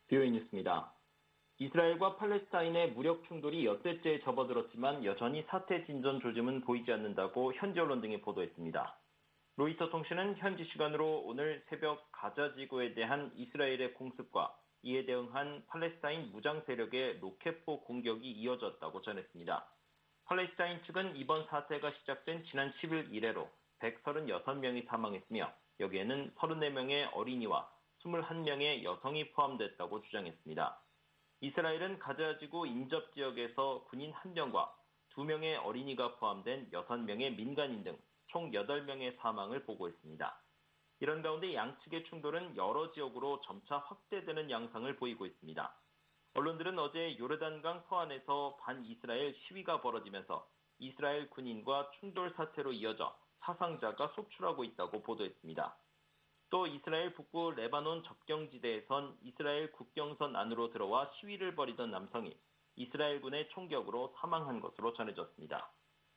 VOA 뉴스입니다. 이스라엘과 팔레스타인의 무력 충돌이 엿새째에 접어들었지만 여전히 사태 진전 조짐은 보이지 않는다고 현지 언론 등이 보도했습니다. 로이터 통신은 현지 시간으로 오늘 새벽 가자 지구에 대한 이스라엘의 공습과 이에 대응한 팔레스타인 무장 세력의 로켓포 공격이 이어졌다고 전했습니다. 팔레스타인 측은 이번 사태가 시작된 지난 10일 이래로 136명이 사망했으며 여기에는 34명의 어린이와 21명의 여성이 포함됐다고 주장했습니다. 이스라엘은 가자지구 인접 지역에서 군인 1명과 2명의 어린이가 포함된 6명의 민간인 등 총 8명의 사망을 보고했습니다. 이런 가운데 양측의 충돌은 여러 지역으로 점차 확대되는 양상을 보이고 있습니다. 언론들은 어제 요르단강 서안에서 반이스라엘 시위가 벌어지면서 이스라엘 군인과 충돌 사태로 이어져 사상자가 속출하고 있다고 보도했습니다. 또 이스라엘 북부 레바논 접경지대에선 이스라엘 국경선 안으로 들어와 시위를 벌이던 남성이 이스라엘군의 총격으로 사망한 것으로 전해졌습니다.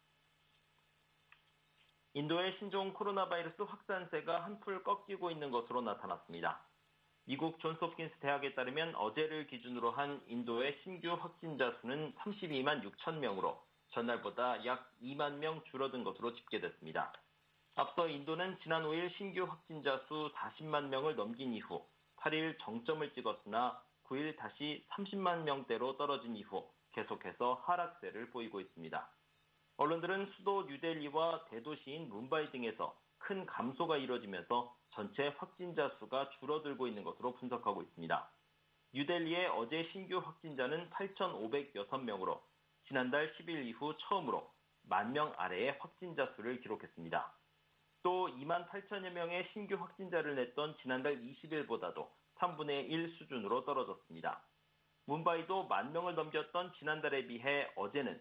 인도의 신종 코로나 바이러스 확산세가 한풀 꺾이고 있는 것으로 나타났습니다. 미국 존스홉킨스 대학에 따르면 어제를 기준으로 한 인도의 신규 확진자 수는 32만 6천 명으로 전날보다 약 2만 명 줄어든 것으로 집계됐습니다. 앞서 인도는 지난 5일 신규 확진자 수 40만 명을 넘긴 이후 8일 정점을 찍었으나 9일 다시 30만 명대로 떨어진 이후 계속해서 하락세를 보이고 있습니다. 언론들은 수도 뉴델리와 대도시인 뭄바이 등에서 큰 감소가 이뤄지면서 전체 확진자 수가 줄어들고 있는 것으로 분석하고 있습니다. 뉴델리의 어제 신규 확진자는 8,506명으로 지난달 10일 이후 처음으로 1만 명 아래의 확진자 수를 기록했습니다. 또 2만 8천여 명의 신규 확진자를 냈던 지난달 20일보다도 3분의 1 수준으로 떨어졌습니다. 뭄바이도 1만 명을 넘겼던 지난달에 비해 어제는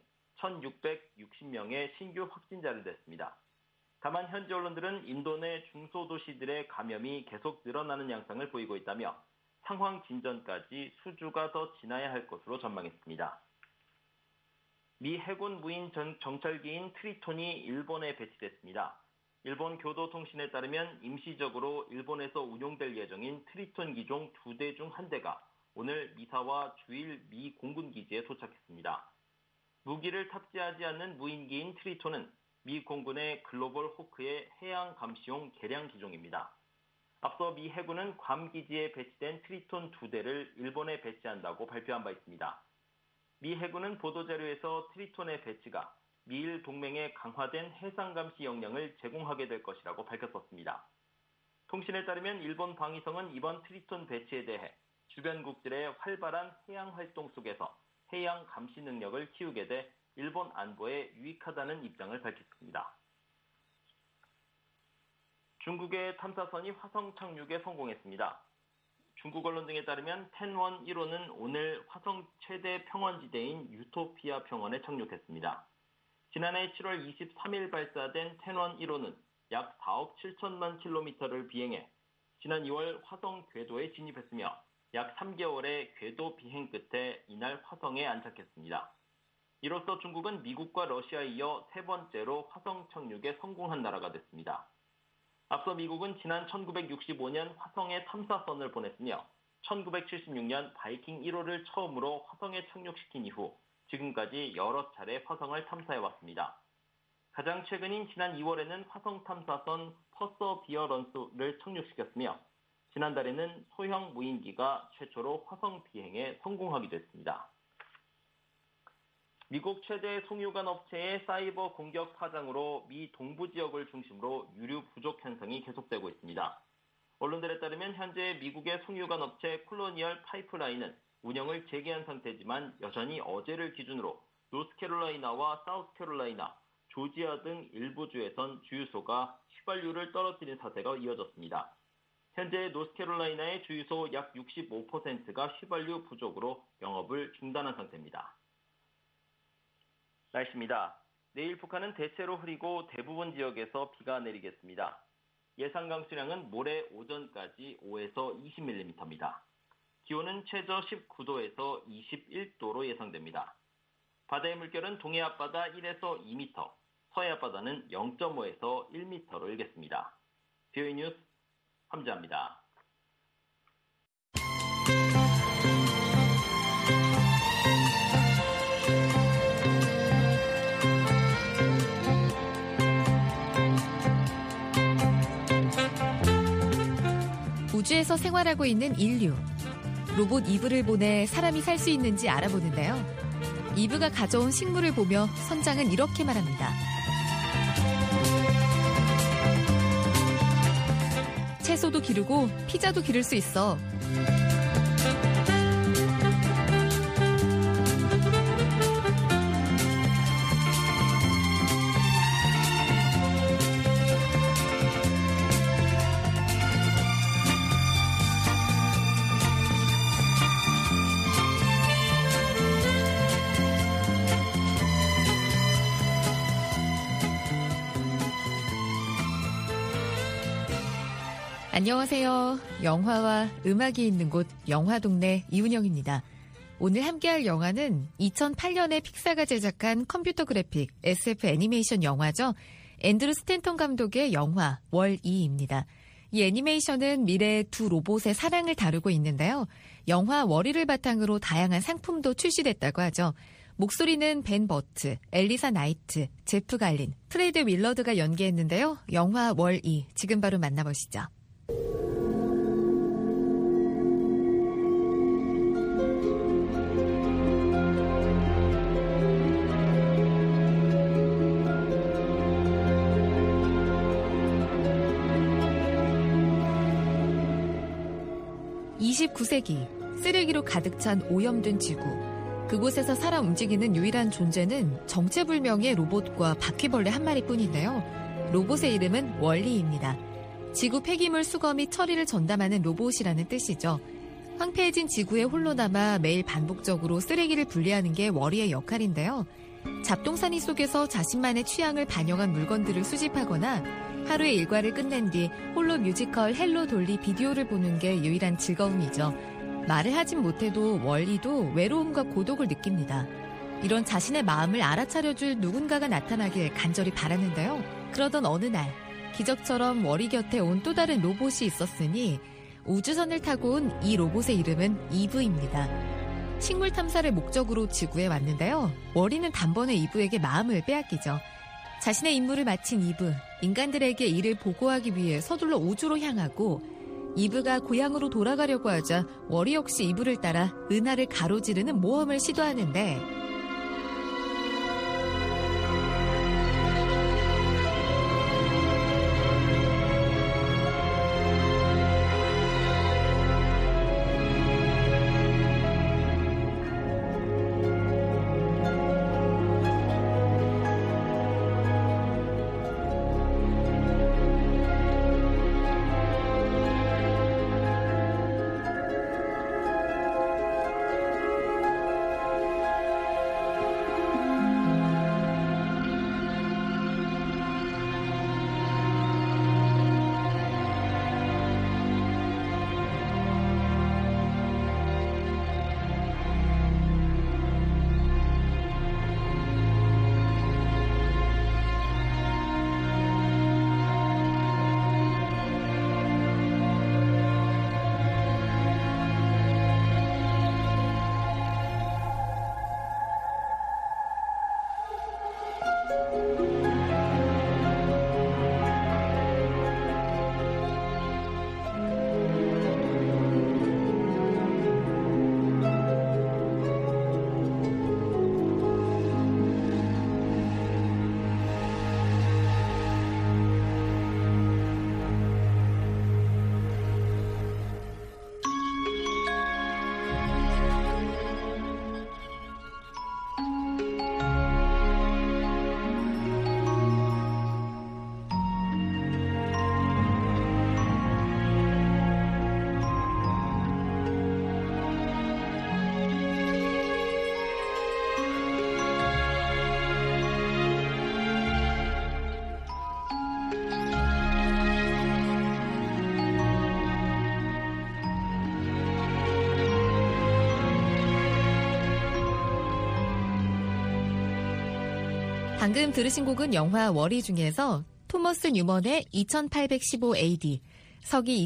1,660명의 신규 확진자를 냈습니다. 다만 현지 언론들은 인도 내 중소도시들의 감염이 계속 늘어나는 양상을 보이고 있다며 상황 진전까지 수주가 더 지나야 할 것으로 전망했습니다. 미 해군 무인 정찰기인 트리톤이 일본에 배치됐습니다. 일본 교도통신에 따르면 임시적으로 일본에서 운용될 예정인 트리톤 기종 2대 중 1대가 오늘 미사와 주일 미 공군기지에 도착했습니다. 무기를 탑재하지 않는 무인기인 트리톤은 미 공군의 글로벌 호크의 해양 감시용 개량 기종입니다. 앞서 미 해군은 괌 기지에 배치된 트리톤 2대를 일본에 배치한다고 발표한 바 있습니다. 미 해군은 보도자료에서 트리톤의 배치가 미일 동맹의 강화된 해상 감시 역량을 제공하게 될 것이라고 밝혔었습니다. 통신에 따르면 일본 방위성은 이번 트리톤 배치에 대해 주변국들의 활발한 해양 활동 속에서 해양 감시 능력을 키우게 돼 일본 안보에 유익하다는 입장을 밝혔습니다. 중국의 탐사선이 화성 착륙에 성공했습니다. 중국 언론 등에 따르면 텐원 1호는 오늘 화성 최대 평원지대인 유토피아 평원에 착륙했습니다. 지난해 7월 23일 발사된 텐원 1호는 약 4억 7천만 킬로미터를 비행해 지난 2월 화성 궤도에 진입했으며 약 3개월의 궤도 비행 끝에 이날 화성에 안착했습니다. 이로써 중국은 미국과 러시아에 이어 세 번째로 화성 착륙에 성공한 나라가 됐습니다. 앞서 미국은 지난 1965년 화성에 탐사선을 보냈으며 1976년 바이킹 1호를 처음으로 화성에 착륙시킨 이후 지금까지 여러 차례 화성을 탐사해왔습니다. 가장 최근인 지난 2월에는 화성 탐사선 퍼서비어런스를 착륙시켰으며 지난달에는 소형 무인기가 최초로 화성 비행에 성공하기도 했습니다. 미국 최대 송유관 업체의 사이버 공격 파장으로 미 동부 지역을 중심으로 유류 부족 현상이 계속되고 있습니다. 언론들에 따르면 현재 미국의 송유관 업체 콜로니얼 파이프라인은 운영을 재개한 상태지만 여전히 어제를 기준으로 노스캐롤라이나와 사우스캐롤라이나, 조지아 등 일부 주에선 주유소가 휘발유를 떨어뜨린 사태가 이어졌습니다. 현재 노스캐롤라이나의 주유소 약 65%가 휘발유 부족으로 영업을 중단한 상태입니다. 날씨입니다. 내일 북한은 대체로 흐리고 대부분 지역에서 비가 내리겠습니다. 예상 강수량은 모레 오전까지 5에서 20mm입니다. 기온은 최저 19도에서 21도로 예상됩니다. 바다의 물결은 동해 앞바다 1에서 2m, 서해 앞바다는 0.5에서 1m로 일겠습니다. VOA 뉴스 함재합니다. 우주에서 생활하고 있는 인류. 로봇 이브를 보내 사람이 살 수 있는지 알아보는데요. 이브가 가져온 식물을 보며 선장은 이렇게 말합니다. 채소도 기르고 피자도 기를 수 있어. 안녕하세요. 영화와 음악이 있는 곳 영화동네 이은영입니다. 오늘 함께할 영화는 2008년에 픽사가 제작한 컴퓨터 그래픽 SF 애니메이션 영화죠. 앤드루 스탠턴 감독의 영화 월-E입니다. 이 애니메이션은 미래의 두 로봇의 사랑을 다루고 있는데요. 영화 월-E를 바탕으로 다양한 상품도 출시됐다고 하죠. 목소리는 벤 버트, 엘리사 나이트, 제프 갈린, 프레드 윌러드가 연기했는데요. 영화 월-E 지금 바로 만나보시죠. (29세기) 쓰레기로 가득 찬 오염된 지구. 그곳에서 살아 움직이는 유일한 존재는 정체불명의 로봇과 바퀴벌레 한 마리뿐인데요. 로봇의 이름은 월리입니다. 지구 폐기물 수거 및 처리를 전담하는 로봇이라는 뜻이죠. 황폐해진 지구에 홀로 남아 매일 반복적으로 쓰레기를 분리하는 게 월리의 역할인데요. 잡동사니 속에서 자신만의 취향을 반영한 물건들을 수집하거나 하루의 일과를 끝낸 뒤 홀로 뮤지컬 헬로 돌리 비디오를 보는 게 유일한 즐거움이죠. 말을 하진 못해도 월리도 외로움과 고독을 느낍니다. 이런 자신의 마음을 알아차려줄 누군가가 나타나길 간절히 바랐는데요. 그러던 어느 날 기적처럼 월리 곁에 온 또 다른 로봇이 있었으니 우주선을 타고 온 이 로봇의 이름은 이브입니다. 식물 탐사를 목적으로 지구에 왔는데요. 월리는 단번에 이브에게 마음을 빼앗기죠. 자신의 임무를 마친 이브, 인간들에게 이를 보고하기 위해 서둘러 우주로 향하고 이브가 고향으로 돌아가려고 하자 월리 역시 이브를 따라 은하를 가로지르는 모험을 시도하는데 방금 들으신 곡은 영화 월이 중에서 토머스 뉴먼의 2815 AD, 서기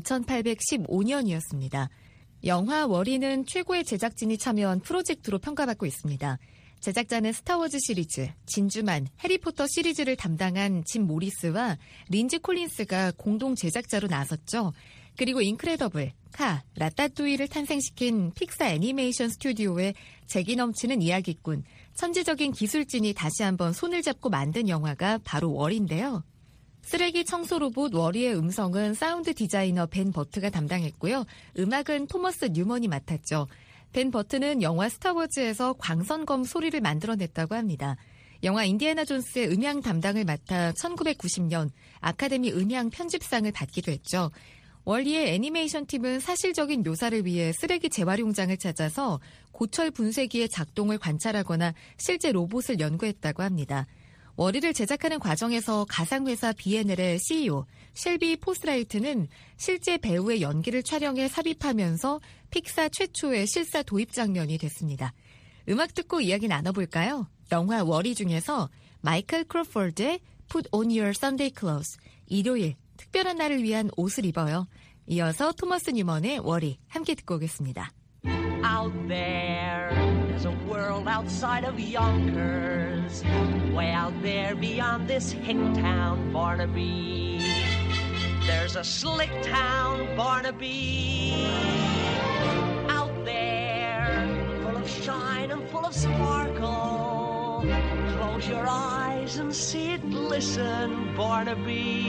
2815년이었습니다. 영화 월이는 최고의 제작진이 참여한 프로젝트로 평가받고 있습니다. 제작자는 스타워즈 시리즈, 진주만, 해리포터 시리즈를 담당한 짐 모리스와 린지 콜린스가 공동 제작자로 나섰죠. 그리고 인크레더블, 카, 라따뚜이를 탄생시킨 픽사 애니메이션 스튜디오의 재기 넘치는 이야기꾼, 천재적인 기술진이 다시 한번 손을 잡고 만든 영화가 바로 월인데요. 쓰레기 청소 로봇 월이의 음성은 사운드 디자이너 벤 버트가 담당했고요. 음악은 토머스 뉴먼이 맡았죠. 벤 버트는 영화 스타워즈에서 광선검 소리를 만들어냈다고 합니다. 영화 인디애나 존스의 음향 담당을 맡아 1990년 아카데미 음향 편집상을 받기도 했죠. 월리의 애니메이션 팀은 사실적인 묘사를 위해 쓰레기 재활용장을 찾아서 고철 분쇄기의 작동을 관찰하거나 실제 로봇을 연구했다고 합니다. 월이를 제작하는 과정에서 가상회사 B&L의 CEO 셸비 포스라이트는 실제 배우의 연기를 촬영해 삽입하면서 픽사 최초의 실사 도입 장면이 됐습니다. 음악 듣고 이야기 나눠볼까요? 영화 월이 중에서 마이클 크로포드의 Put on your Sunday clothes, 일요일 특별한 날을 위한 옷을 입어요. 이어서 토머스 뉴먼의 월이 함께 듣고 오겠습니다. Out there, there's a world outside of Yonkers, way out there beyond this hick town, Barnaby. There's a slick town, Barnaby. Out there, full of shine and full of sparkle. Close your eyes and see it glisten, Barnaby.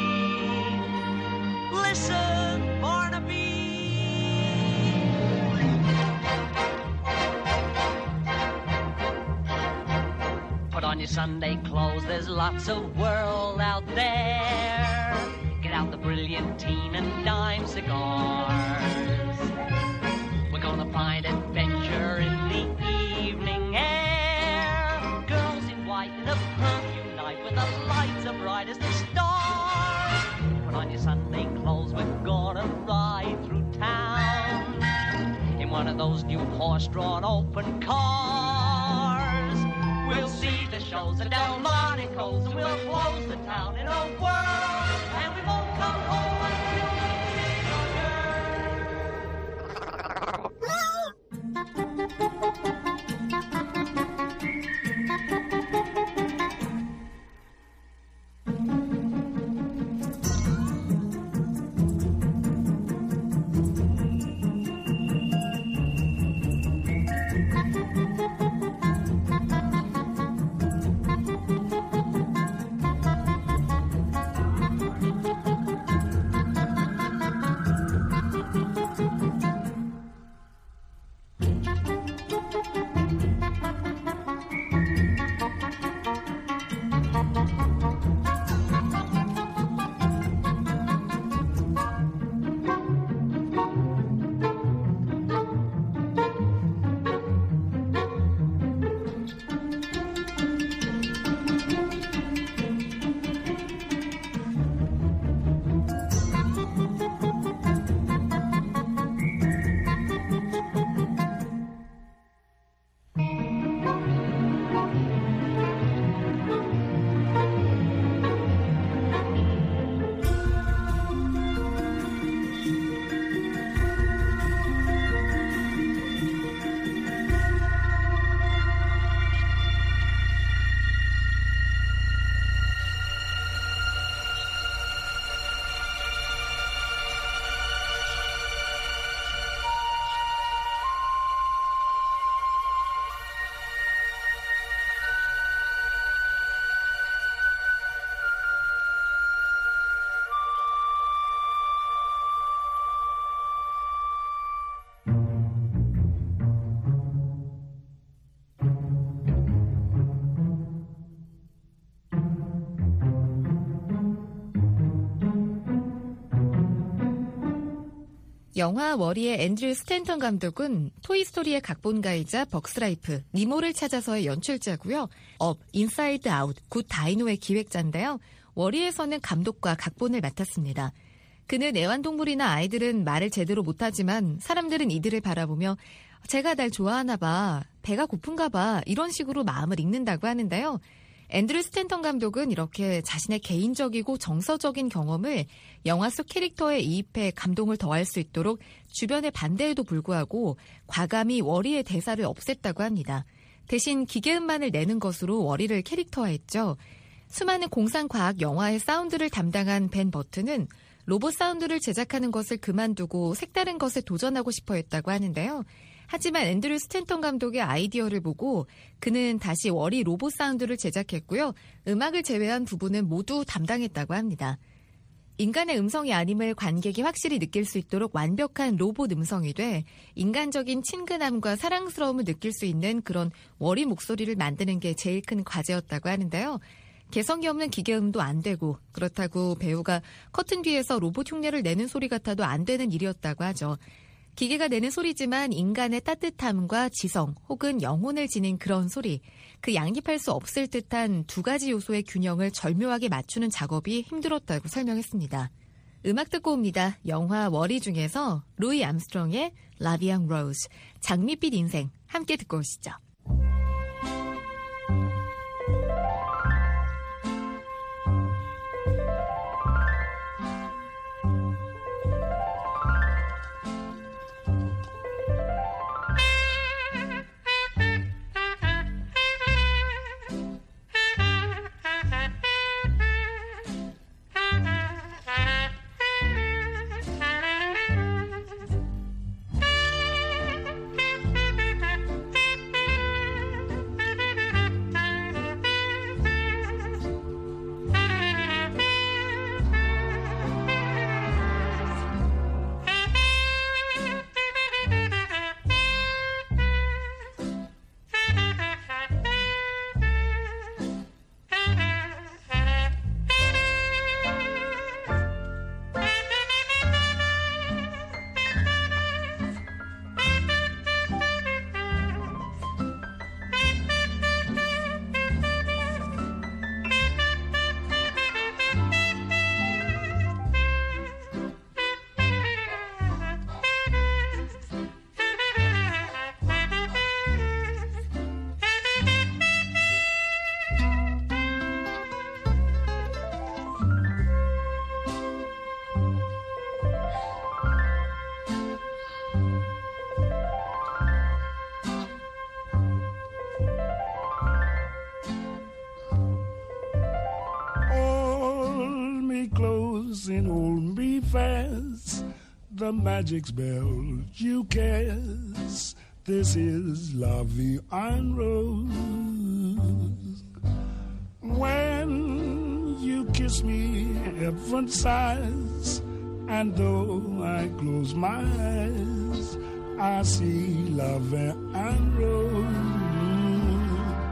Listen, Barnaby. Put on your Sunday clothes, there's lots of world out there. Get out the brilliantine and dime cigars. We're gonna find adventure in the evening air. Girls in white in a perfume night with the lights as bright as the stars. Put on your Sunday clothes, we're gonna ride through town in one of those new horse-drawn open cars. We'll see the shows at Delmonico's and we'll close the town in a whirl, and we won't come home until 영화 월이의 앤드류 스탠턴 감독은 토이스토리의 각본가이자 벅스라이프, 니모를 찾아서의 연출자고요. 업, 인사이드 아웃, 굿 다이노의 기획자인데요. 월이에서는 감독과 각본을 맡았습니다. 그는 애완동물이나 아이들은 말을 제대로 못하지만 사람들은 이들을 바라보며 제가 날 좋아하나 봐, 배가 고픈가 봐 이런 식으로 마음을 읽는다고 하는데요. 앤드류 스탠턴 감독은 이렇게 자신의 개인적이고 정서적인 경험을 영화 속 캐릭터에 이입해 감동을 더할 수 있도록 주변의 반대에도 불구하고 과감히 월이의 대사를 없앴다고 합니다. 대신 기계음만을 내는 것으로 월이를 캐릭터화했죠. 수많은 공상과학 영화의 사운드를 담당한 벤 버튼은 로봇 사운드를 제작하는 것을 그만두고 색다른 것에 도전하고 싶어 했다고 하는데요. 하지만 앤드류 스탠턴 감독의 아이디어를 보고 그는 다시 월이 로봇 사운드를 제작했고요. 음악을 제외한 부분은 모두 담당했다고 합니다. 인간의 음성이 아님을 관객이 확실히 느낄 수 있도록 완벽한 로봇 음성이 돼 인간적인 친근함과 사랑스러움을 느낄 수 있는 그런 월이 목소리를 만드는 게 제일 큰 과제였다고 하는데요. 개성이 없는 기계음도 안 되고 그렇다고 배우가 커튼 뒤에서 로봇 흉내를 내는 소리 같아도 안 되는 일이었다고 하죠. 기계가 내는 소리지만 인간의 따뜻함과 지성 혹은 영혼을 지닌 그런 소리, 그 양립할 수 없을 듯한 두 가지 요소의 균형을 절묘하게 맞추는 작업이 힘들었다고 설명했습니다. 음악 듣고 옵니다. 영화 월이 중에서 루이 암스트롱의 라비앙 로즈, 장밋빛 인생 함께 듣고 오시죠. And hold me fast, the magic spell you cast. This is La Vie en Rose. When you kiss me, heaven sighs, and though I close my eyes, I see La Vie en Rose.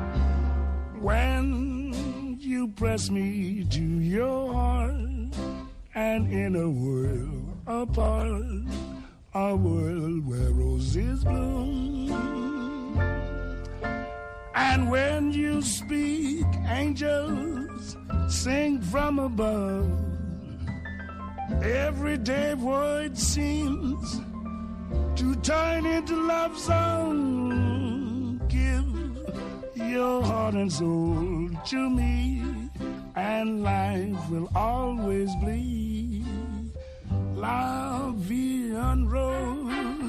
When you press me to your heart, and in a world apart, a world where roses bloom. And when you speak, angels sing from above. Everyday word seems to turn into love song. Give your heart and soul to me, and life will always be La Vie en Rose.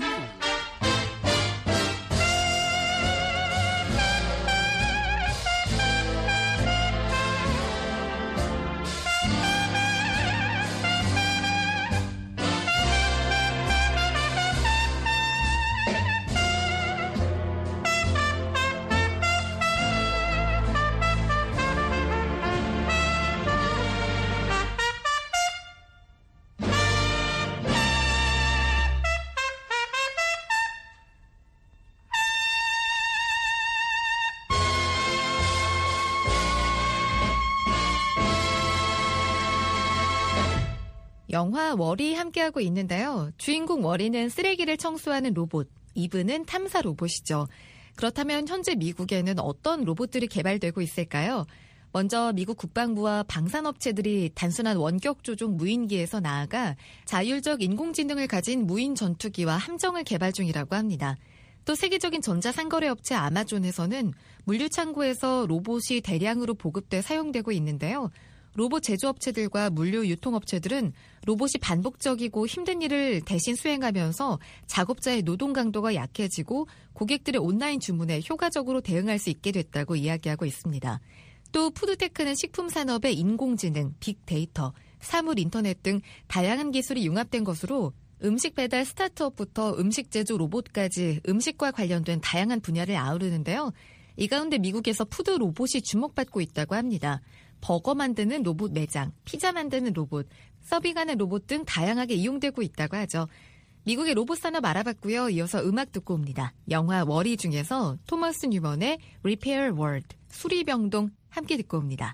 영화 월이 함께하고 있는데요. 주인공 월이는 쓰레기를 청소하는 로봇, 이브는 탐사 로봇이죠. 그렇다면 현재 미국에는 어떤 로봇들이 개발되고 있을까요? 먼저 미국 국방부와 방산업체들이 단순한 원격 조종 무인기에서 나아가 자율적 인공지능을 가진 무인 전투기와 함정을 개발 중이라고 합니다. 또 세계적인 전자상거래 업체 아마존에서는 물류창고에서 로봇이 대량으로 보급돼 사용되고 있는데요. 로봇 제조업체들과 물류 유통업체들은 로봇이 반복적이고 힘든 일을 대신 수행하면서 작업자의 노동 강도가 약해지고 고객들의 온라인 주문에 효과적으로 대응할 수 있게 됐다고 이야기하고 있습니다. 또 푸드테크는 식품 산업의 인공지능, 빅데이터, 사물 인터넷 등 다양한 기술이 융합된 것으로 음식 배달 스타트업부터 음식 제조 로봇까지 음식과 관련된 다양한 분야를 아우르는데요. 이 가운데 미국에서 푸드 로봇이 주목받고 있다고 합니다. 버거 만드는 로봇 매장, 피자 만드는 로봇, 서빙하는 로봇 등 다양하게 이용되고 있다고 하죠. 미국의 로봇 산업 알아봤고요. 이어서 음악 듣고 옵니다. 영화 월이 중에서 토머스 뉴먼의 Repair World, 수리병동 함께 듣고 옵니다.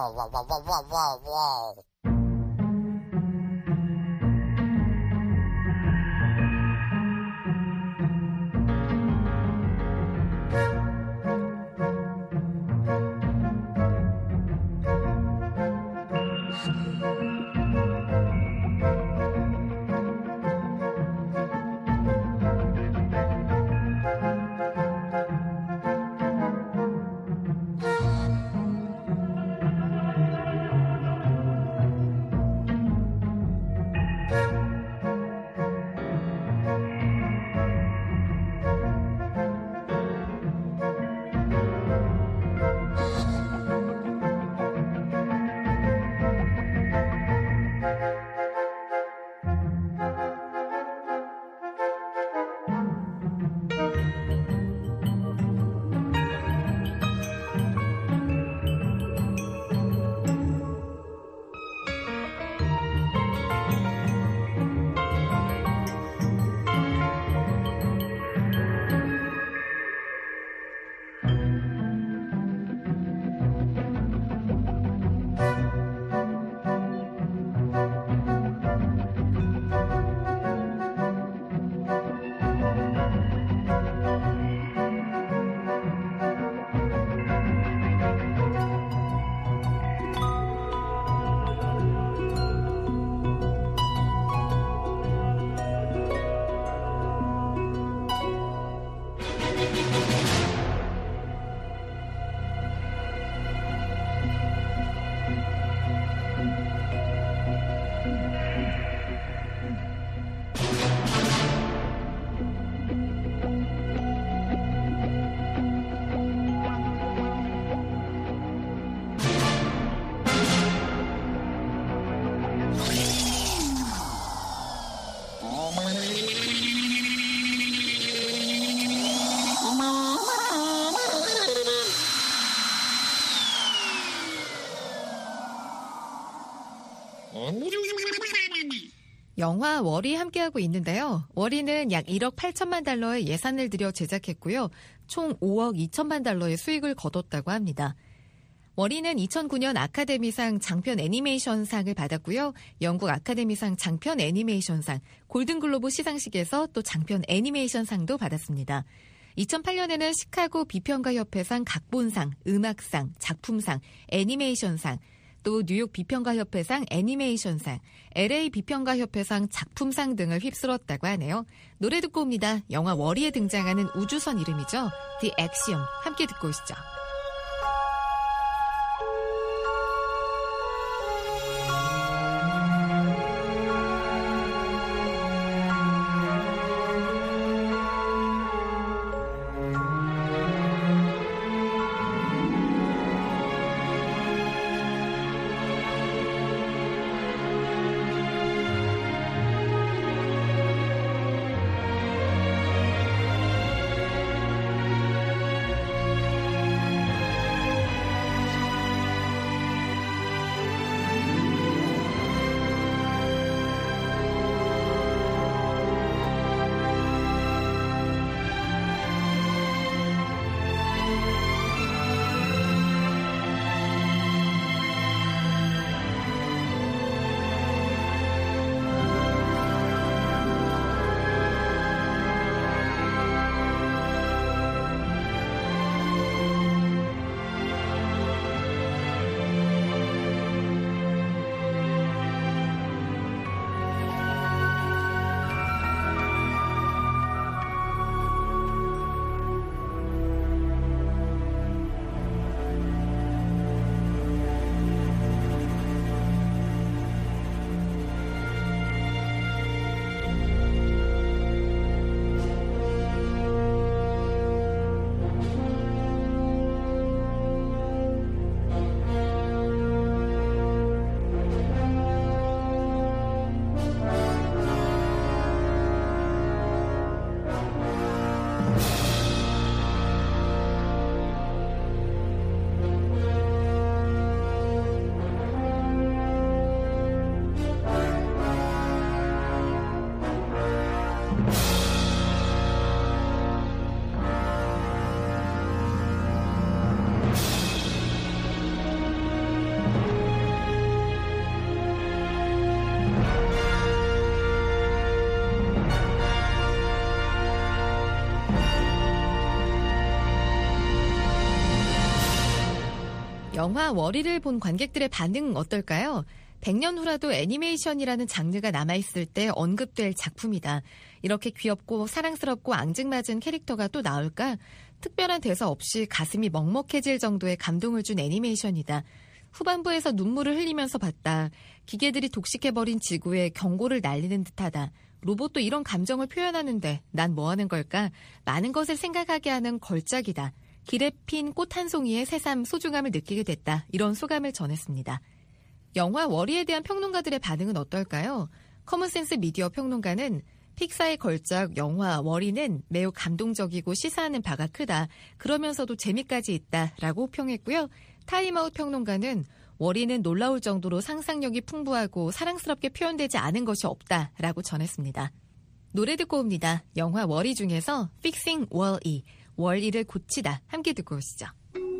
영화 월이 함께하고 있는데요. 월이는 약 1억 8천만 달러의 예산을 들여 제작했고요. 총 5억 2천만 달러의 수익을 거뒀다고 합니다. 월이는 2009년 아카데미상 장편 애니메이션상을 받았고요. 영국 아카데미상 장편 애니메이션상, 골든글로브 시상식에서 또 장편 애니메이션상도 받았습니다. 2008년에는 시카고 비평가협회상 각본상, 음악상, 작품상, 애니메이션상, 또 뉴욕 비평가협회상 애니메이션상, LA 비평가협회상 작품상 등을 휩쓸었다고 하네요. 노래 듣고 옵니다. 영화 월이에 등장하는 우주선 이름이죠. The Axiom. 함께 듣고 오시죠. 영화 월이를 본 관객들의 반응은 어떨까요? 100년 후라도 애니메이션이라는 장르가 남아있을 때 언급될 작품이다. 이렇게 귀엽고 사랑스럽고 앙증맞은 캐릭터가 또 나올까? 특별한 대사 없이 가슴이 먹먹해질 정도의 감동을 준 애니메이션이다. 후반부에서 눈물을 흘리면서 봤다. 기계들이 독식해버린 지구에 경고를 날리는 듯하다. 로봇도 이런 감정을 표현하는데 난 뭐하는 걸까? 많은 것을 생각하게 하는 걸작이다. 길에 핀 꽃 한 송이의 새삼 소중함을 느끼게 됐다. 이런 소감을 전했습니다. 영화 월이에 대한 평론가들의 반응은 어떨까요? 커먼센스 미디어 평론가는 픽사의 걸작 영화 월이는 매우 감동적이고 시사하는 바가 크다. 그러면서도 재미까지 있다라고 평했고요. 타임아웃 평론가는 월이는 놀라울 정도로 상상력이 풍부하고 사랑스럽게 표현되지 않은 것이 없다라고 전했습니다. 노래 듣고 옵니다. 영화 월이 중에서 Fixing Wall-E, 월이를 고치다. 함께 듣고 오시죠.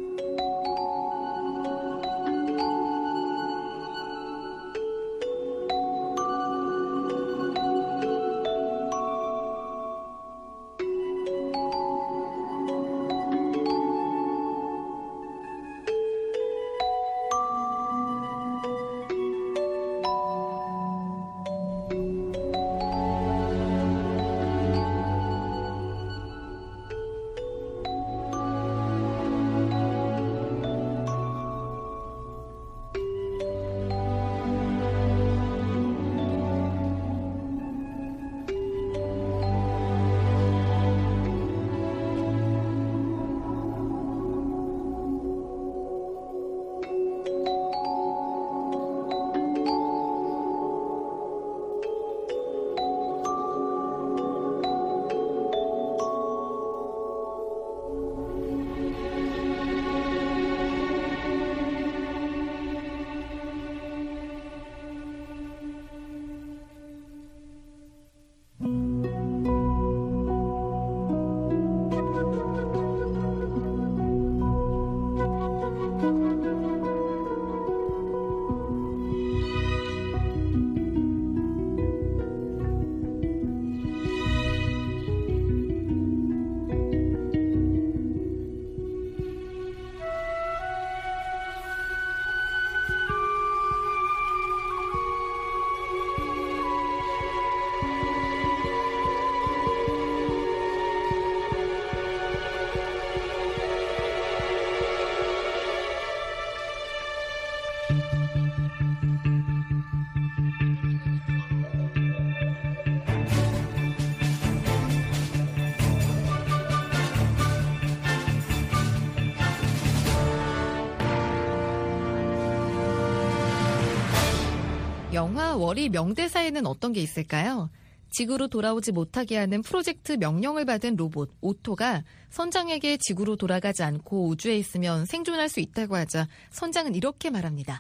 영화 월이 명대사에는 어떤 게 있을까요? 지구로 돌아오지 못하게 하는 프로젝트 명령을 받은 로봇 오토가 선장에게 지구로 돌아가지 않고 우주에 있으면 생존할 수 있다고 하자 선장은 이렇게 말합니다.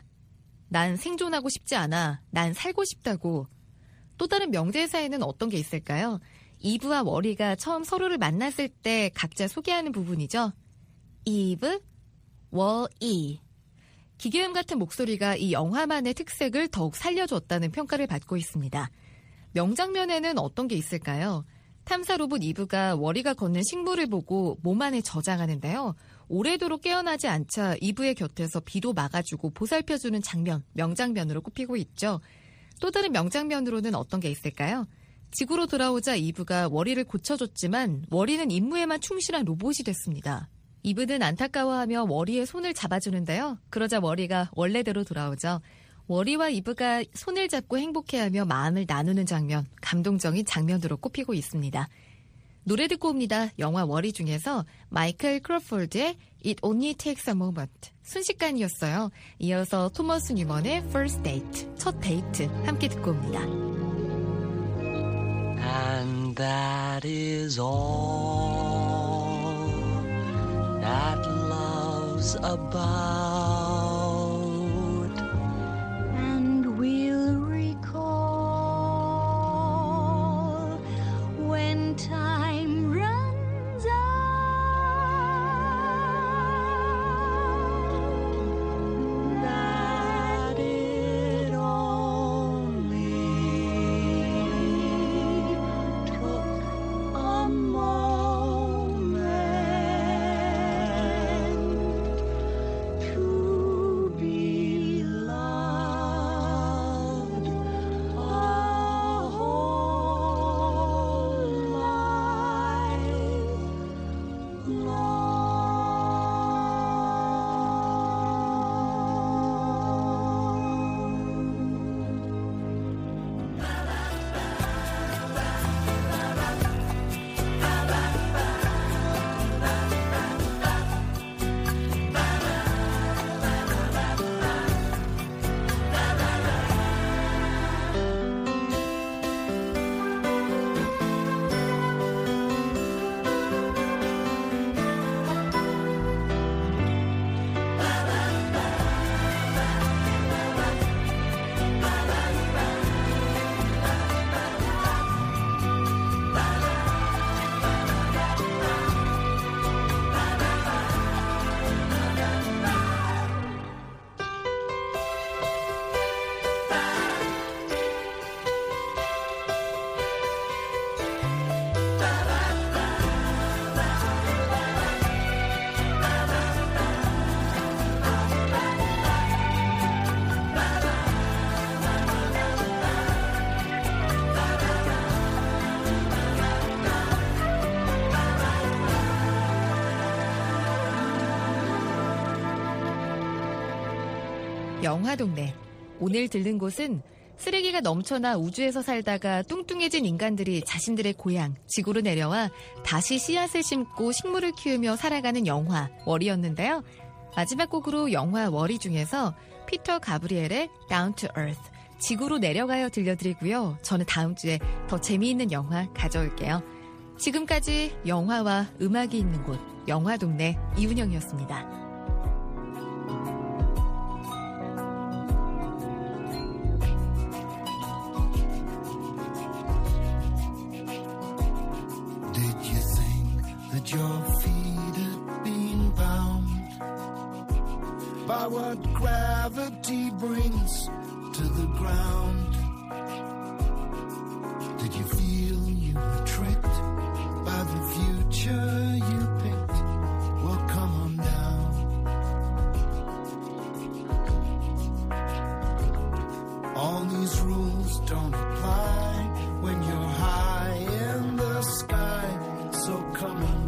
난 생존하고 싶지 않아. 난 살고 싶다고. 또 다른 명대사에는 어떤 게 있을까요? 이브와 월이가 처음 서로를 만났을 때 각자 소개하는 부분이죠. 이브, 월이. 기계음 같은 목소리가 이 영화만의 특색을 더욱 살려줬다는 평가를 받고 있습니다. 명장면에는 어떤 게 있을까요? 탐사 로봇 이브가 월이가 걷는 식물을 보고 몸 안에 저장하는데요. 오래도록 깨어나지 않자 이브의 곁에서 비도 막아주고 보살펴주는 장면, 명장면으로 꼽히고 있죠. 또 다른 명장면으로는 어떤 게 있을까요? 지구로 돌아오자 이브가 월이를 고쳐줬지만 월이는 임무에만 충실한 로봇이 됐습니다. 이브는 안타까워하며 월이의 손을 잡아주는데요. 그러자 월이가 원래대로 돌아오죠. 월이와 이브가 손을 잡고 행복해하며 마음을 나누는 장면, 감동적인 장면으로 꼽히고 있습니다. 노래 듣고 옵니다. 영화 월이 중에서 마이클 크로포드의 It Only Takes a Moment. 순식간이었어요. 이어서 토머스 뉴먼의 First Date, 첫 데이트 함께 듣고 옵니다. And that is all that love's about, and we'll recall when time runs out that it only took a moment to 영화동네. 오늘 들른 곳은 쓰레기가 넘쳐나 우주에서 살다가 뚱뚱해진 인간들이 자신들의 고향, 지구로 내려와 다시 씨앗을 심고 식물을 키우며 살아가는 영화 월이었는데요. 마지막 곡으로 영화 월이 중에서 피터 가브리엘의 Down to Earth, 지구로 내려가요 들려드리고요. 저는 다음 주에 더 재미있는 영화 가져올게요. 지금까지 영화와 음악이 있는 곳, 영화동네 이은영이었습니다. Your feet had been bound by what gravity brings to the ground. Did you feel you were tricked by the future you picked? Well, come on down. All these rules don't apply when you're high in the sky, so come on.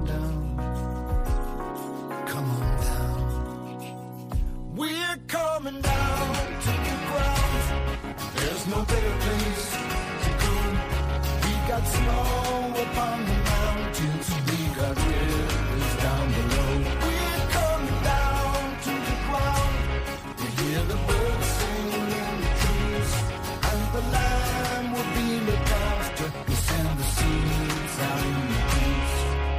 Coming down to the ground. There's no better place to go. We got snow upon the mountains. We got rivers down below. We're coming down to the ground. We hear the birds sing in the trees, and the land will be looked after. We send the seeds out in the breeze.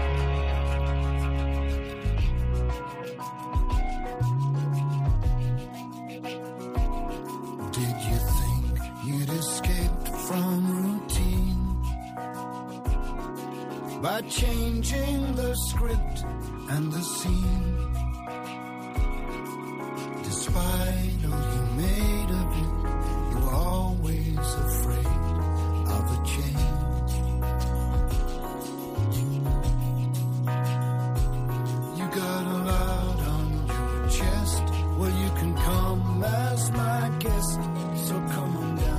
By changing the script and the scene, despite all you made of it, you were always afraid of a change. You got a lot on your chest. Well, you can come as my guest, so come on down.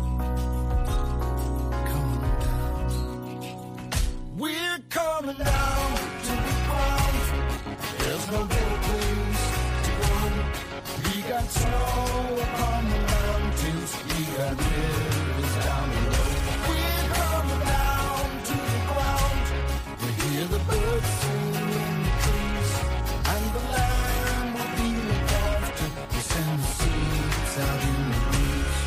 Coming down to the ground. There's no better place to go. We got snow upon the mountains. We got rivers down below. We're coming down to the ground. We hear the birds sing in the trees, and the land will be looked after. We send the seeds out in the breeze.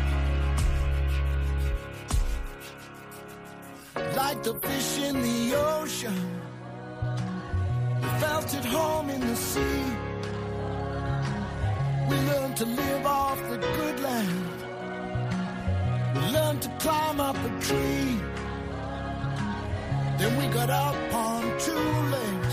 Like the fish in the ocean, we felt at home in the sea. We learned to live off the good land. We learned to climb up a tree. Then we got up on two legs,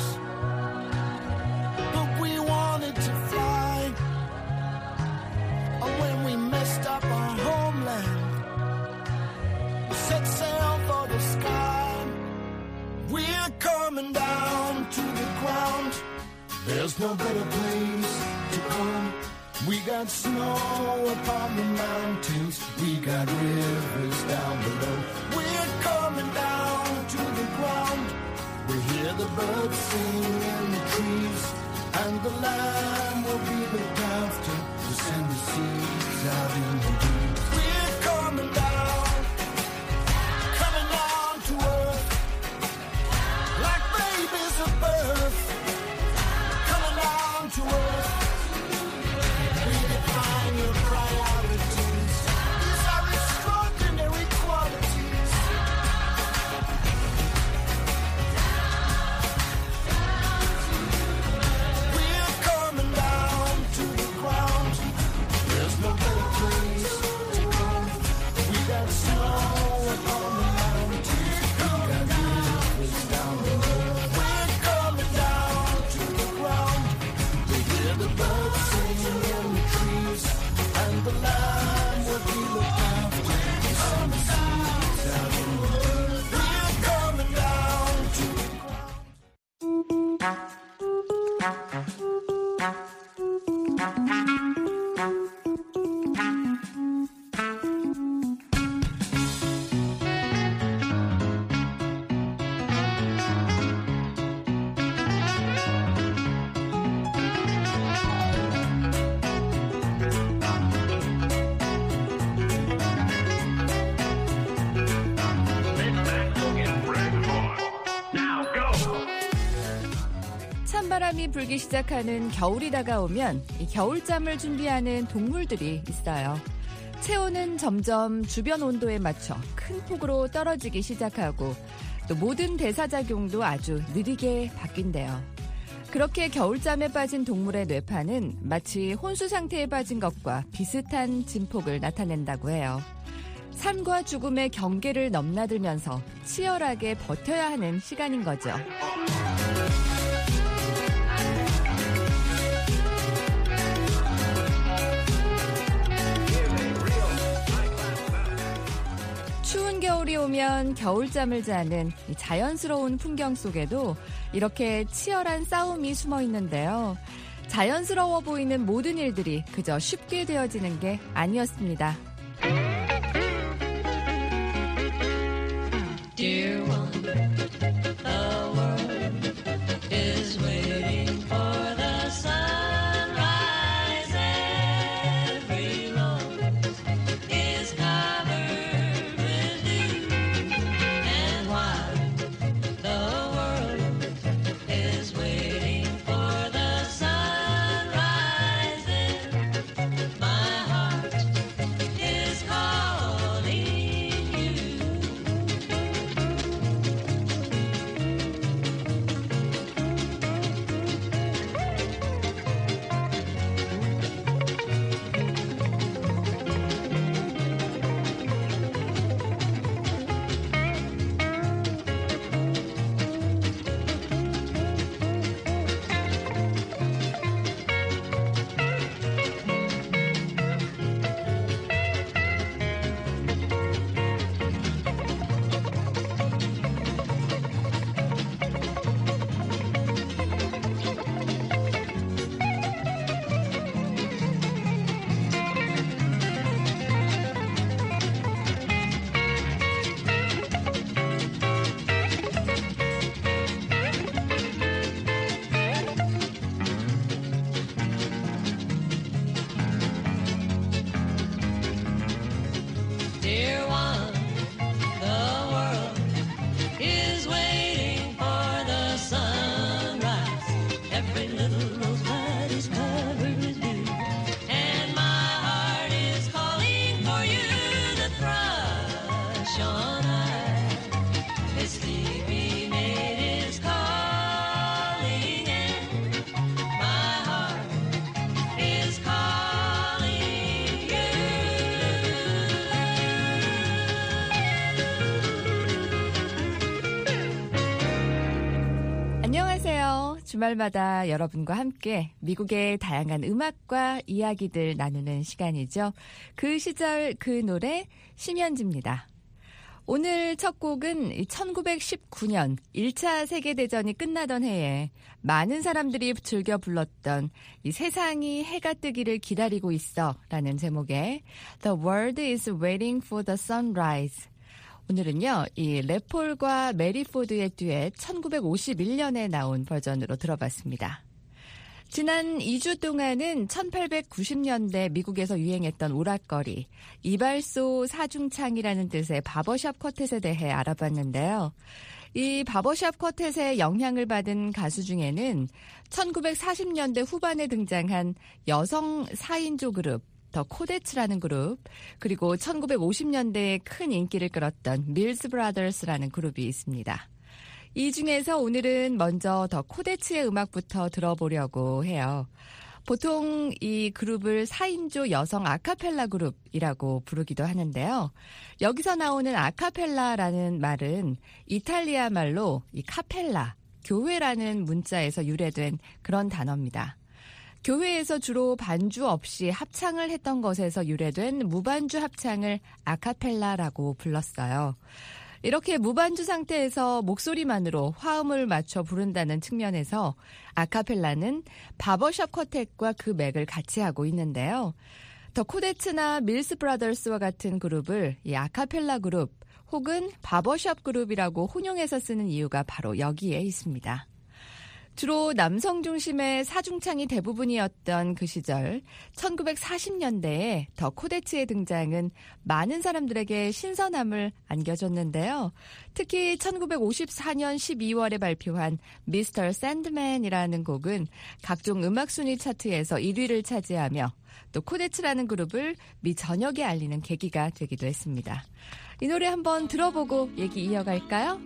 but we wanted to fly. And when we messed up our homeland, we set sail for the sky. We're coming down to the ground. There's no better place to go. We got snow upon the mountains. We got rivers down below. We're coming down to the ground. We hear the birds sing in the trees, and the land will be looked after. We send the seeds out in the breeze. We're coming down. Redefine your priorities. These are extraordinary qualities. 찬바람이 불기 시작하는 겨울이 다가오면 이 겨울잠을 준비하는 동물들이 있어요. 체온은 점점 주변 온도에 맞춰 큰 폭으로 떨어지기 시작하고 또 모든 대사작용도 아주 느리게 바뀐대요. 그렇게 겨울잠에 빠진 동물의 뇌파는 마치 혼수 상태에 빠진 것과 비슷한 진폭을 나타낸다고 해요. 삶과 죽음의 경계를 넘나들면서 치열하게 버텨야 하는 시간인 거죠. 추운 겨울이 오면 겨울잠을 자는 이 자연스러운 풍경 속에도 이렇게 치열한 싸움이 숨어 있는데요. 자연스러워 보이는 모든 일들이 그저 쉽게 되어지는 게 아니었습니다. Dear one, the world is waiting for the sunrise. Every rose is covered with dew. And while the world is waiting for the sun rising, my heart is calling you. Dear one, the world is waiting for the sunrise. Every little rosebud is covered with dew, and my heart is calling for you. The thrush on high, his sleepy mate is calling, and my heart is calling you. 안녕하세요. 주말마다 여러분과 함께 미국의 다양한 음악과 이야기들 나누는 시간이죠. 그 시절 그 노래 심연지입니다. 오늘 첫 곡은 1919년 1차 세계대전이 끝나던 해에 많은 사람들이 즐겨 불렀던 이 세상이 해가 뜨기를 기다리고 있어 라는 제목의 The World is Waiting for the Sunrise. 오늘은요, 이 랩폴과 메리 포드의 듀엣 1951년에 나온 버전으로 들어봤습니다. 지난 2주 동안은 1890년대 미국에서 유행했던 오락거리, 이발소 사중창이라는 뜻의 바버샵 쿼텟에 대해 알아봤는데요. 이 바버샵 쿼텟의 영향을 받은 가수 중에는 1940년대 후반에 등장한 여성 4인조 그룹, 더 코데츠라는 그룹, 그리고 1950년대에 큰 인기를 끌었던 밀스 브라더스라는 그룹이 있습니다. 이 중에서 오늘은 먼저 더 코데츠의 음악부터 들어보려고 해요. 보통 이 그룹을 4인조 여성 아카펠라 그룹이라고 부르기도 하는데요. 여기서 나오는 아카펠라라는 말은 이탈리아 말로 이 카펠라, 교회라는 문자에서 유래된 그런 단어입니다. 교회에서 주로 반주 없이 합창을 했던 것에서 유래된 무반주 합창을 아카펠라라고 불렀어요. 이렇게 무반주 상태에서 목소리만으로 화음을 맞춰 부른다는 측면에서 아카펠라는 바버샵 쿼텟과 그 맥을 같이 하고 있는데요. 더 코데츠나 밀스 브라더스와 같은 그룹을 이 아카펠라 그룹 혹은 바버샵 그룹이라고 혼용해서 쓰는 이유가 바로 여기에 있습니다. 주로 남성 중심의 사중창이 대부분이었던 그 시절 1940년대에 더 코데츠의 등장은 많은 사람들에게 신선함을 안겨줬는데요. 특히 1954년 12월에 발표한 미스터 샌드맨이라는 곡은 각종 음악 순위 차트에서 1위를 차지하며 또 코데츠라는 그룹을 미 전역에 알리는 계기가 되기도 했습니다. 이 노래 한번 들어보고 얘기 이어갈까요?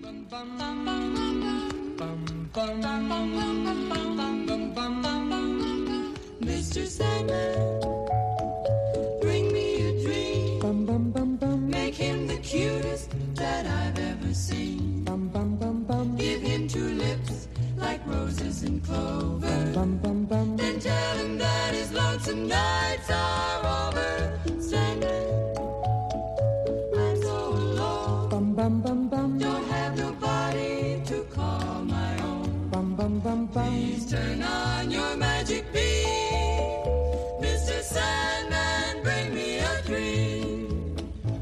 Mr. Sandman, bring me a dream. Make him the cutest that I've ever seen. Give him two lips like roses and clover. Then tell him that his lonesome nights are over. Sandman, I'm so alone. Don't have nobody to call my own. Please turn on your magic beam. Mr. Sandman, bring me a dream.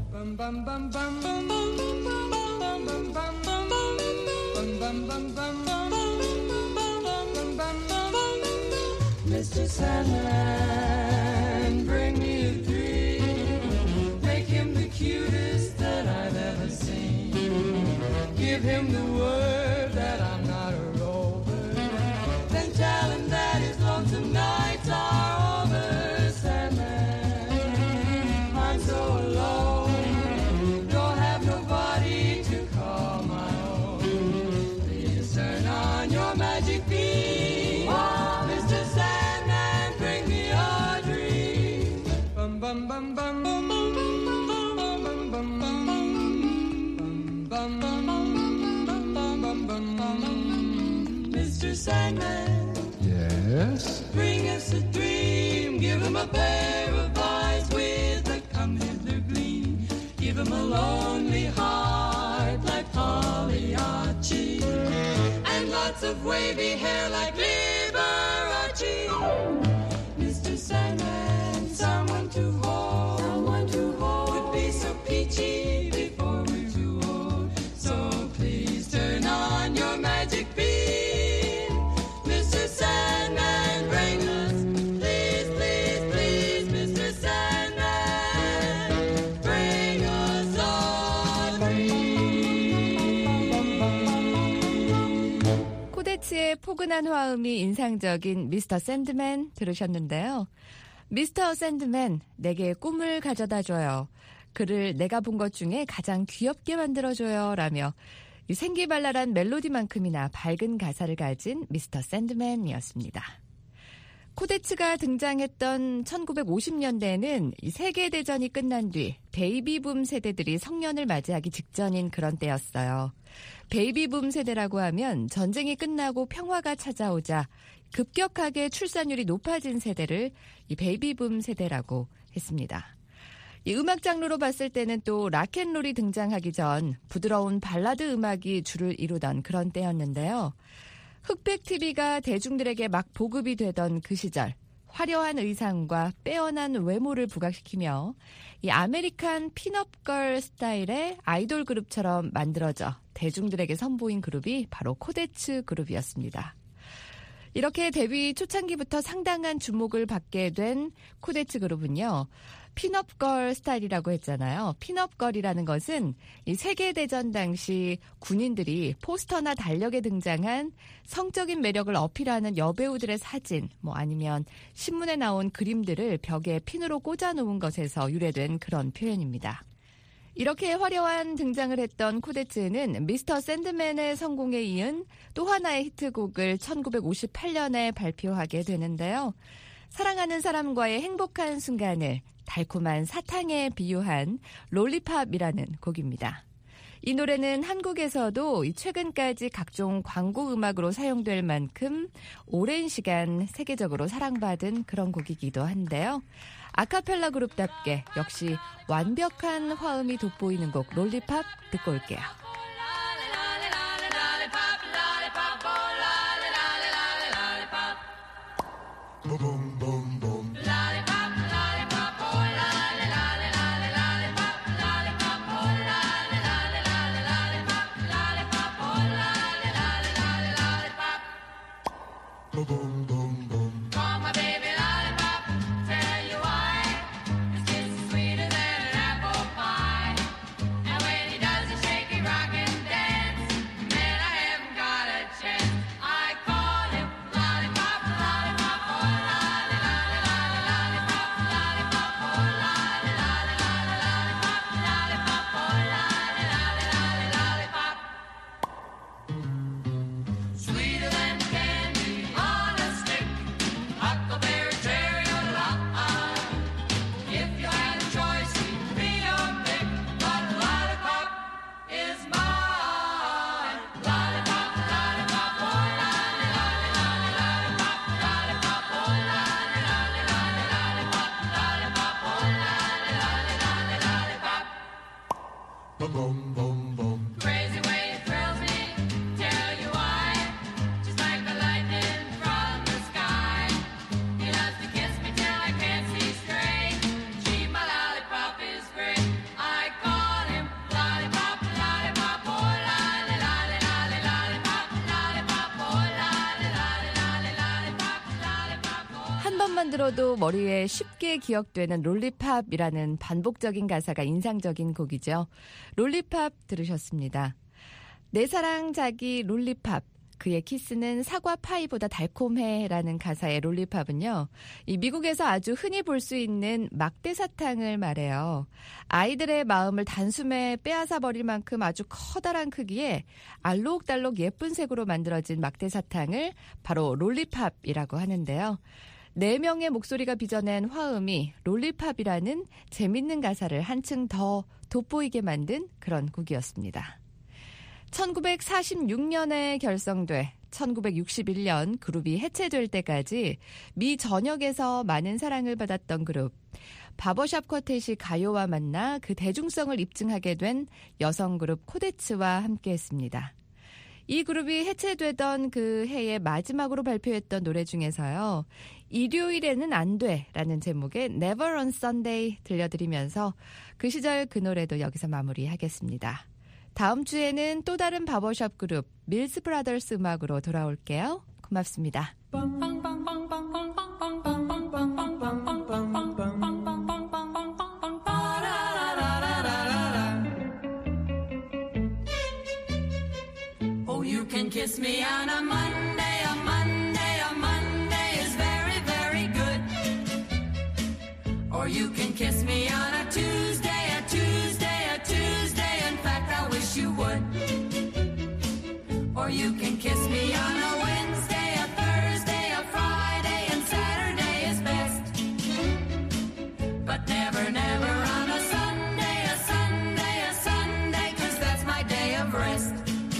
Mr. Sandman, bring me a dream. Make him the cutest that I've ever seen. Give him the word that I'm not a rover. Then tell him that his lonesome nights are over. Sandman, I'm so alone. Don't have nobody to call my own. Please turn on your magic beam. Mr. Sandman, bring me a dream. Bum bum bum bum bum bum bum bum bum bum. Mr. Sandman, Yes? bring us a dream. Give him a pair of eyes with a come hither gleam. Give him a lonely heart like Pagliacci, and lots of wavy hair like Liberace. Mr. Sandman, someone to hold, would be so peachy before we're too old. So please turn on your magic beam. Mr. Sandman, bring us, please, please, please, Mr. Sandman, bring us a dream. 코데츠의 포근한 화음이 인상적인 미스터 샌드맨 들으셨는데요. 미스터 샌드맨, 내게 꿈을 가져다 줘요. 그를 내가 본 것 중에 가장 귀엽게 만들어줘요. 라며 이 생기발랄한 멜로디만큼이나 밝은 가사를 가진 미스터 샌드맨이었습니다. 코데츠가 등장했던 1950년대에는 이 세계대전이 끝난 뒤 베이비붐 세대들이 성년을 맞이하기 직전인 그런 때였어요. 베이비붐 세대라고 하면 전쟁이 끝나고 평화가 찾아오자 급격하게 출산율이 높아진 세대를 이 베이비붐 세대라고 했습니다. 이 음악 장르로 봤을 때는 또 락앤롤이 등장하기 전 부드러운 발라드 음악이 주를 이루던 그런 때였는데요. 흑백 TV가 대중들에게 막 보급이 되던 그 시절 화려한 의상과 빼어난 외모를 부각시키며 이 아메리칸 핀업걸 스타일의 아이돌 그룹처럼 만들어져 대중들에게 선보인 그룹이 바로 코데츠 그룹이었습니다. 이렇게 데뷔 초창기부터 상당한 주목을 받게 된 코데츠 그룹은요. 핀업걸 스타일이라고 했잖아요. 핀업걸이라는 것은 이 세계대전 당시 군인들이 포스터나 달력에 등장한 성적인 매력을 어필하는 여배우들의 사진, 아니면 신문에 나온 그림들을 벽에 핀으로 꽂아놓은 것에서 유래된 그런 표현입니다. 이렇게 화려한 등장을 했던 코데츠는 미스터 샌드맨의 성공에 이은 또 하나의 히트곡을 1958년에 발표하게 되는데요. 사랑하는 사람과의 행복한 순간을 달콤한 사탕에 비유한 롤리팝이라는 곡입니다. 이 노래는 한국에서도 최근까지 각종 광고 음악으로 사용될 만큼 오랜 시간 세계적으로 사랑받은 그런 곡이기도 한데요. 아카펠라 그룹답게 역시 완벽한 화음이 돋보이는 곡 롤리팝 듣고 올게요. boom, boom, boom. Crazy way it thrills me, tell you why. Just like the lightning from the sky. He loves to kiss me till I can't see straight. Gee, my lollipop is great. I call him lollipop, lollipop, oh lolly, lolly, lolly, lollipop, lollipop, oh lolly, lolly, lolly, lollipop, lollipop, oh. 한 번만 들어도 머리에 쉽게 기억되는 롤리팝이라는 반복적인 가사가 인상적인 곡이죠. 롤리팝 들으셨습니다. 내 사랑 자기 롤리팝. 그의 키스는 사과 파이보다 달콤해라는 가사의 롤리팝은요. 이 미국에서 아주 흔히 볼 수 있는 막대 사탕을 말해요. 아이들의 마음을 단숨에 빼앗아 버릴 만큼 아주 커다란 크기에 알록달록 예쁜 색으로 만들어진 막대 사탕을 바로 롤리팝이라고 하는데요. 4명의 목소리가 빚어낸 화음이 롤리팝이라는 재밌는 가사를 한층 더 돋보이게 만든 그런 곡이었습니다. 1946년에 결성돼 1961년 그룹이 해체될 때까지 미 전역에서 많은 사랑을 받았던 그룹 바버샵 쿼텟이 가요와 만나 그 대중성을 입증하게 된 여성 그룹 코데츠와 함께했습니다. 이 그룹이 해체되던 그 해의 마지막으로 발표했던 노래 중에서요. 일요일에는 안 돼라는 제목의 Never on Sunday 들려드리면서 그 시절 그 노래도 여기서 마무리하겠습니다. 다음 주에는 또 다른 바버샵 그룹 밀스 브라더스 음악으로 돌아올게요. 고맙습니다. Oh, you can kiss me on a Monday, a Monday, a Monday is very, very good. Or you can kiss me on a Tuesday, a Tuesday, a Tuesday. In fact, I wish you would. Or you can kiss me on a Wednesday, a Thursday, a Friday, and Saturday is best. But never, never on a Sunday, a Sunday, a Sunday, 'cause that's my day of rest.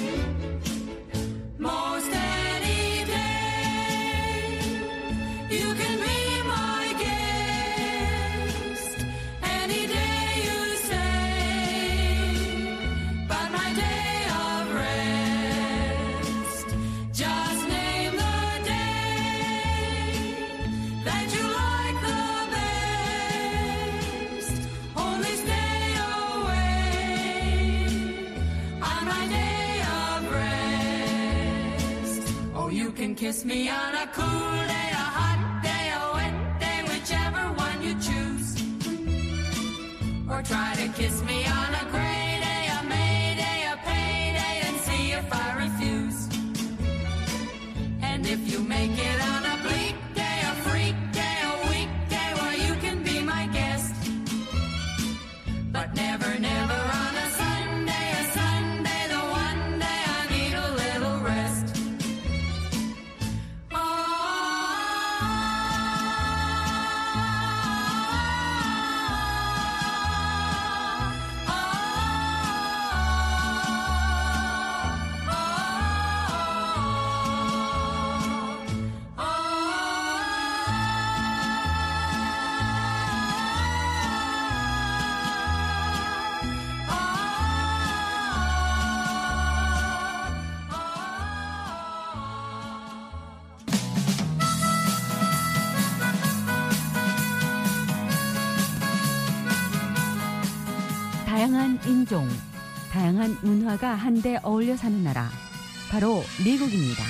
Most any day, you can be my guest. Any day you say, but my day of rest. Just name the day that you like the best. Only stay away on my day of rest. Oh, you can kiss me on a cool day, a hot day, a wet day, whichever one you choose. Or try to kiss me on a gray day, a May day, a pay day, and see if I refuse. And if you make it on a bleak day, a freak day, a weekday, well, you can be my guest. But never, never on a Sunday, the one day I need a little rest. 다양한 인종, 다양한 문화가 한데 어울려 사는 나라, 바로 미국입니다.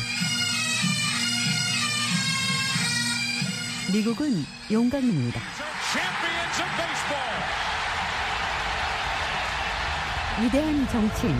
미국은 용광입니다. 위대한 정치인,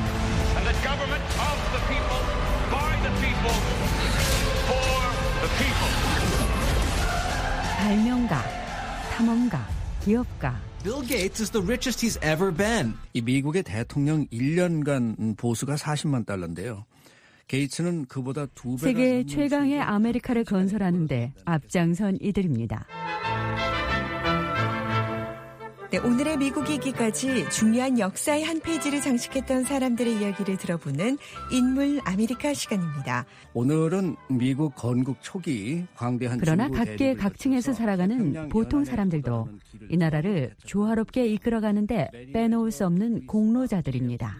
발명가, 탐험가, 기업가. Bill Gates is the richest he's ever been. 이 미국의 대통령 1년간 보수가 40만 달러인데요. 게이츠는 그보다 2배가 세계 최강의 아메리카를 건설하는 데 앞장선 이들입니다. 네, 오늘의 미국 얘기까지 중요한 역사의 한 페이지를 장식했던 사람들의 이야기를 들어보는 인물 아메리카 시간입니다. 오늘은 미국 건국 초기 광대한 그러나 각계 각층에서 살아가는 보통 사람들도 이 나라를 조화롭게 이끌어가는데 빼놓을 수 없는 공로자들입니다.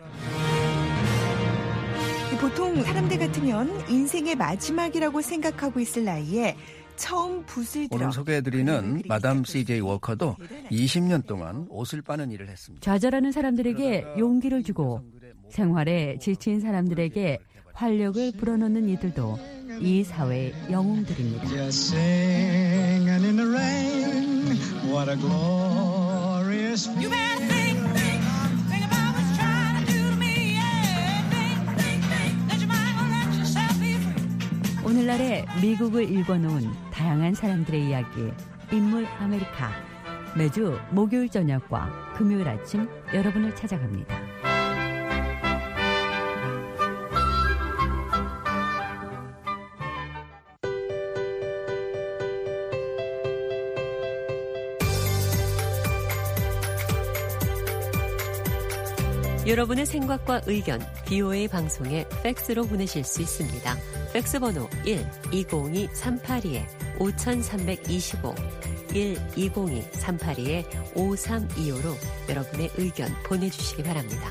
보통 사람들 같으면 인생의 마지막이라고 생각하고 있을 나이에 처음 붓을 들어 오늘 소개해드리는 마담 C.J. 워커도 20년 동안 옷을 빠는 일을 했습니다. 좌절하는 사람들에게 용기를 주고 생활에 지친 사람들에게 활력을 불어넣는 이들도 이 사회의 영웅들입니다. Just sing and in the rain, what a glorious You better think about what you're trying to do to me. Yeah, think, let your mind let yourself be free. 오늘날의 미국을 읽어놓은 다양한 사람들의 이야기, 인물 아메리카. 매주 목요일 저녁과 금요일 아침 여러분을 찾아갑니다. 여러분의 생각과 의견 BOA 방송에 팩스로 보내실 수 있습니다. 팩스 번호 1-202-382-5325 1-202-382-5325로 여러분의 의견 보내주시기 바랍니다.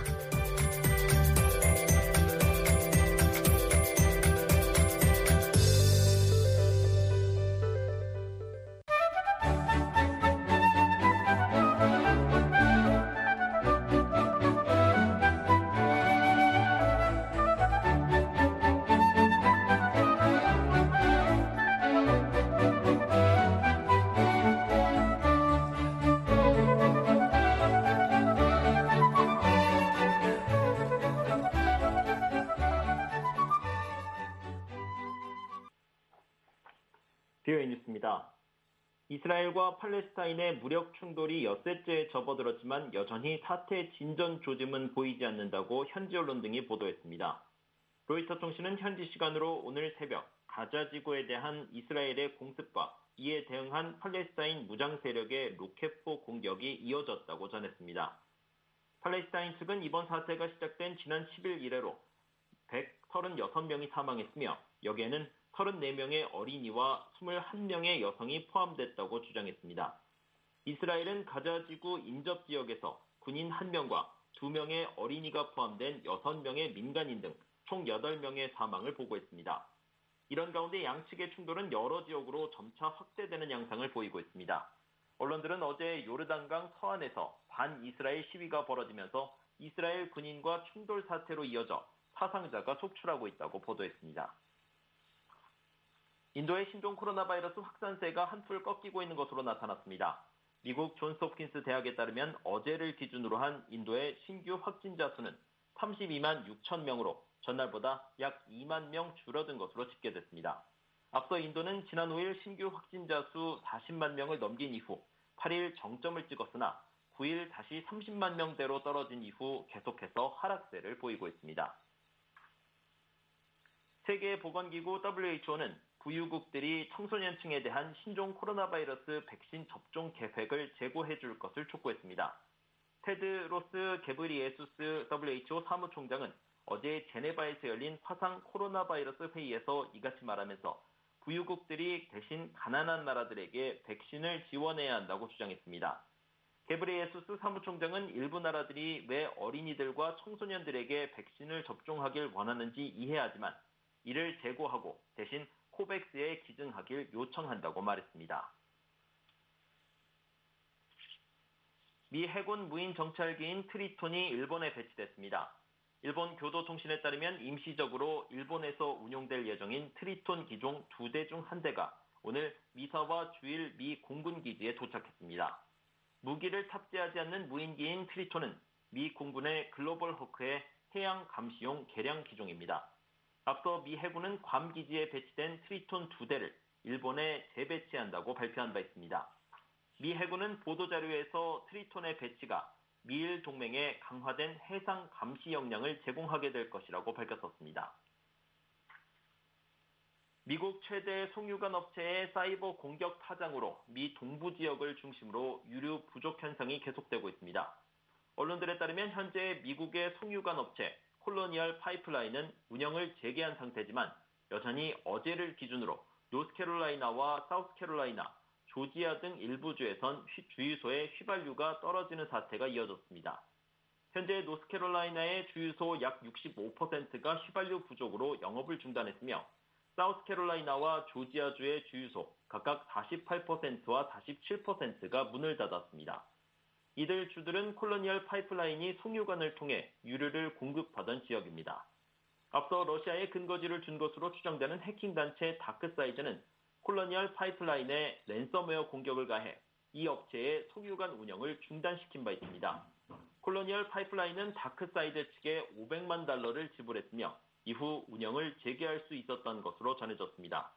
BOA 뉴스입니다. 이스라엘과 팔레스타인의 무력 충돌이 엿새째에 접어들었지만 여전히 사태 진전 조짐은 보이지 않는다고 현지 언론 등이 보도했습니다. 로이터 통신은 현지 시간으로 오늘 새벽 가자 지구에 대한 이스라엘의 공습과 이에 대응한 팔레스타인 무장 세력의 로켓포 공격이 이어졌다고 전했습니다. 팔레스타인 측은 이번 사태가 시작된 지난 10일 이래로 136명이 사망했으며 여기에는 34명의 어린이와 21명의 여성이 포함됐다고 주장했습니다. 이스라엘은 가자지구 인접지역에서 군인 1명과 2명의 어린이가 포함된 6명의 민간인 등 총 8명의 사망을 보고했습니다. 이런 가운데 양측의 충돌은 여러 지역으로 점차 확대되는 양상을 보이고 있습니다. 언론들은 어제 요르단강 서안에서 반이스라엘 시위가 벌어지면서 이스라엘 군인과 충돌 사태로 이어져 사상자가 속출하고 있다고 보도했습니다. 인도의 신종 코로나 바이러스 확산세가 한풀 꺾이고 있는 것으로 나타났습니다. 미국 존스 홉킨스 대학에 따르면 어제를 기준으로 한 인도의 신규 확진자 수는 32만 6천 명으로 전날보다 약 2만 명 줄어든 것으로 집계됐습니다. 앞서 인도는 지난 5일 신규 확진자 수 40만 명을 넘긴 이후 8일 정점을 찍었으나 9일 다시 30만 명대로 떨어진 이후 계속해서 하락세를 보이고 있습니다. 세계보건기구 WHO는 부유국들이 청소년층에 대한 신종 코로나 바이러스 백신 접종 계획을 제고해 줄 것을 촉구했습니다. 테드로스 게브리에수스 WHO 사무총장은 어제 제네바에서 열린 화상 코로나 바이러스 회의에서 이같이 말하면서 부유국들이 대신 가난한 나라들에게 백신을 지원해야 한다고 주장했습니다. 게브리에수스 사무총장은 일부 나라들이 왜 어린이들과 청소년들에게 백신을 접종하길 원하는지 이해하지만 이를 제고하고 대신 코백스에 기증하길 요청한다고 말했습니다. 미 해군 무인 정찰기인 트리톤이 일본에 배치됐습니다. 일본 교도통신에 따르면 임시적으로 일본에서 운용될 예정인 트리톤 기종 2대 중 1대가 오늘 미사와 주일 미 공군기지에 도착했습니다. 무기를 탑재하지 않는 무인기인 트리톤은 미 공군의 글로벌 호크의 해양 감시용 개량 기종입니다. 앞서 미 해군은 괌 기지에 배치된 트리톤 2대를 일본에 재배치한다고 발표한 바 있습니다. 미 해군은 보도자료에서 트리톤의 배치가 미일 동맹에 강화된 해상 감시 역량을 제공하게 될 것이라고 밝혔었습니다. 미국 최대 송유관 업체의 사이버 공격 타장으로 미 동부 지역을 중심으로 유류 부족 현상이 계속되고 있습니다. 언론들에 따르면 현재 미국의 송유관 업체 콜로니얼 파이프라인은 운영을 재개한 상태지만 여전히 어제를 기준으로 노스캐롤라이나와 사우스캐롤라이나, 조지아 등 일부 주에선 주유소의 휘발유가 떨어지는 사태가 이어졌습니다. 현재 노스캐롤라이나의 주유소 약 65%가 휘발유 부족으로 영업을 중단했으며 사우스캐롤라이나와 조지아주의 주유소 각각 48%와 47%가 문을 닫았습니다. 이들 주들은 콜로니얼 파이프라인이 송유관을 통해 유류를 공급하던 지역입니다. 앞서 러시아에 근거지를 준 것으로 추정되는 해킹단체 다크사이드는 콜로니얼 파이프라인에 랜섬웨어 공격을 가해 이 업체의 송유관 운영을 중단시킨 바 있습니다. 콜로니얼 파이프라인은 다크사이드 측에 $500만 지불했으며 이후 운영을 재개할 수 있었던 것으로 전해졌습니다.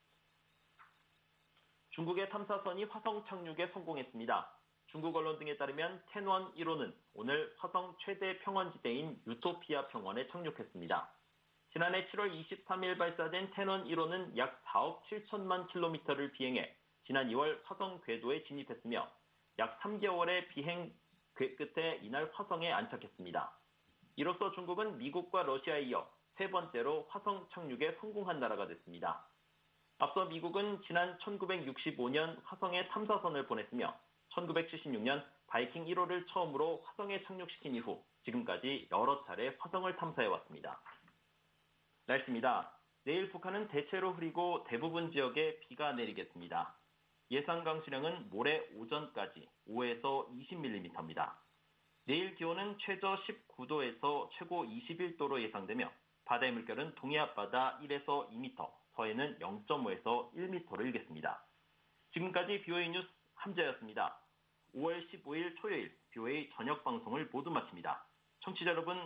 중국의 탐사선이 화성 착륙에 성공했습니다. 중국 언론 등에 따르면 텐원 1호는 오늘 화성 최대 평원지대인 유토피아 평원에 착륙했습니다. 지난해 7월 23일 발사된 텐원 1호는 약 4억 7천만 킬로미터를 비행해 지난 2월 화성 궤도에 진입했으며 약 3개월의 비행 끝에 이날 화성에 안착했습니다. 이로써 중국은 미국과 러시아에 이어 세 번째로 화성 착륙에 성공한 나라가 됐습니다. 앞서 미국은 지난 1965년 화성에 탐사선을 보냈으며 1976년 바이킹 1호를 처음으로 화성에 착륙시킨 이후 지금까지 여러 차례 화성을 탐사해왔습니다. 날씨입니다. 내일 북한은 대체로 흐리고 대부분 지역에 비가 내리겠습니다. 예상 강수량은 모레 오전까지 5에서 20mm입니다. 내일 기온은 최저 19도에서 최고 21도로 예상되며 바다의 물결은 동해 앞바다 1에서 2m, 서해는 0.5에서 1m로 일겠습니다. 지금까지 BOA 뉴스 함재였습니다. 5월 15일 토요일 BOA 저녁 방송을 모두 마칩니다. 청취자 여러분